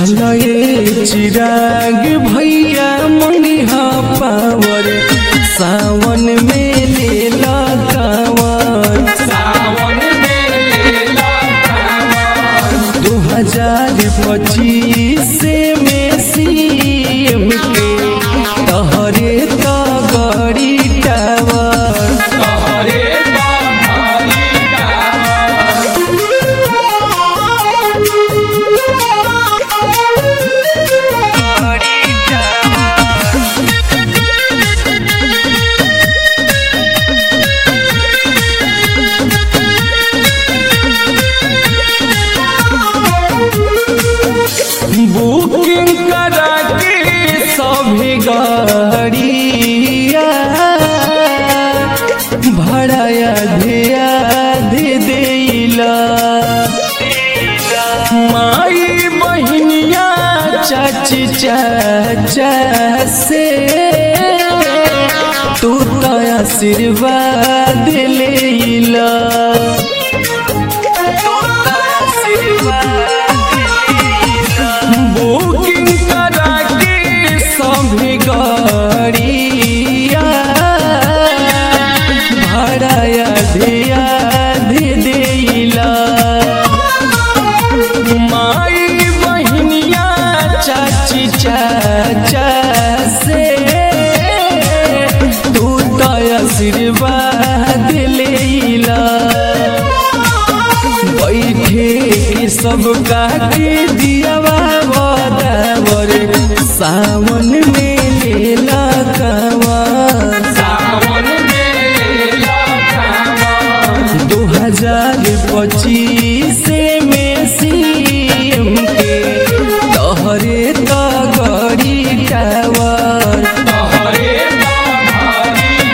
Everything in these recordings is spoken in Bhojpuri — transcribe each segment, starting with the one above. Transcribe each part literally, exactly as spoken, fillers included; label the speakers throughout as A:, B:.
A: चलो ये चिराग भैया मंगिहा पावर सावन में ले ला कांवर
B: सावन में ले ला कांवर
A: दो हजार पच्चीस में सीएम के तहरे तो गड़ी टावर
B: तोहरे तो भारी
A: बुकिंग करा के सभी गाड़िया भाड़ा धिया दे देला माई बहनिया चाची चाचा से तू तो आशीर्वाद लेला बुकिंग करा के सभी गाड़िया भाड़ा धिया दे देला माई बहनिया चाची चाचा से तू तो आशीर्वाद लेला बैठे के सब काटे दियावा बदावर सावन में लेला कांवर
B: सावन में ले ला कांवर
A: दो हजार पच्चीस में सीएम के तोहरे तो गड़ी टावर
B: तोहरे तो भारी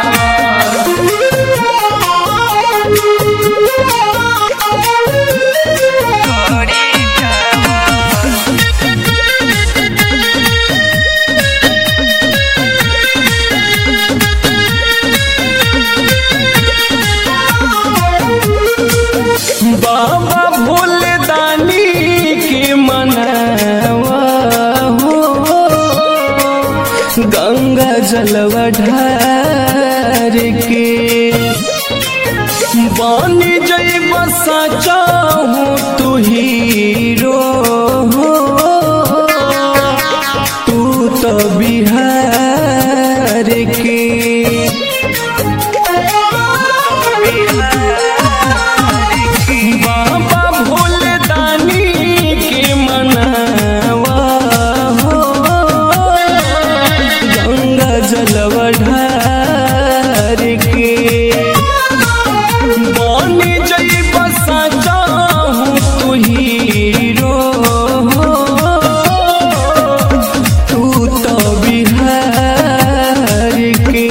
A: बाबा भोले दानी के मनावा हो गंगा जलवा ढार के बानी जय बसा चाहू तू हीरो हो तू तो बिहार के बाबा भोले दानी के मनावा हो गंगा जलवा ढार के बानी जय बसा चाहूँ तू हीरो हो तू तो बिहार के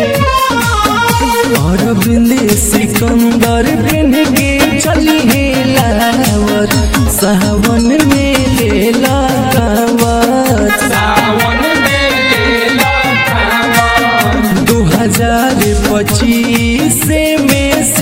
A: और बिंदे सिकंदर बिन के चली है लावर सावन में लेला कांवर
B: सावन में ले ला कांवर
A: दो हजार पच्चीस में